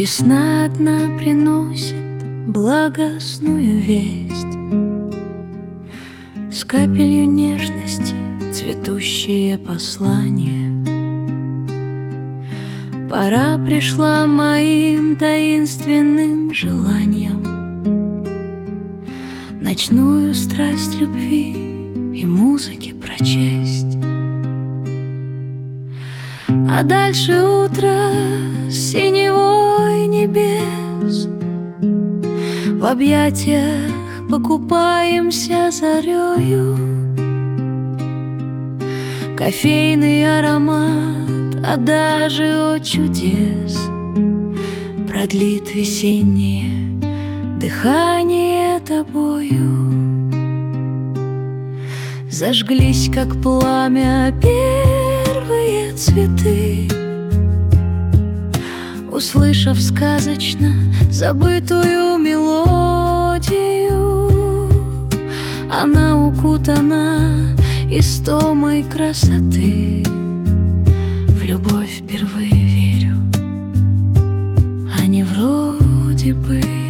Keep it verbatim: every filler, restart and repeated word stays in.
Весна одна приносит благостную весть, с капелью нежности цветущее послание. Пора пришла моим таинственным желаниям, ночную страсть любви и музыки прочесть. А дальше утро синевой небес, в объятиях покупаемся зарею. Кофейный аромат, а даже о чудес, продлит весеннее дыхание тобою. Зажглись, как пламя, первые цветы, услышав сказочно забытую мелодию. Она укутана истомой красоты. В любовь впервые верю, а не вроде бы.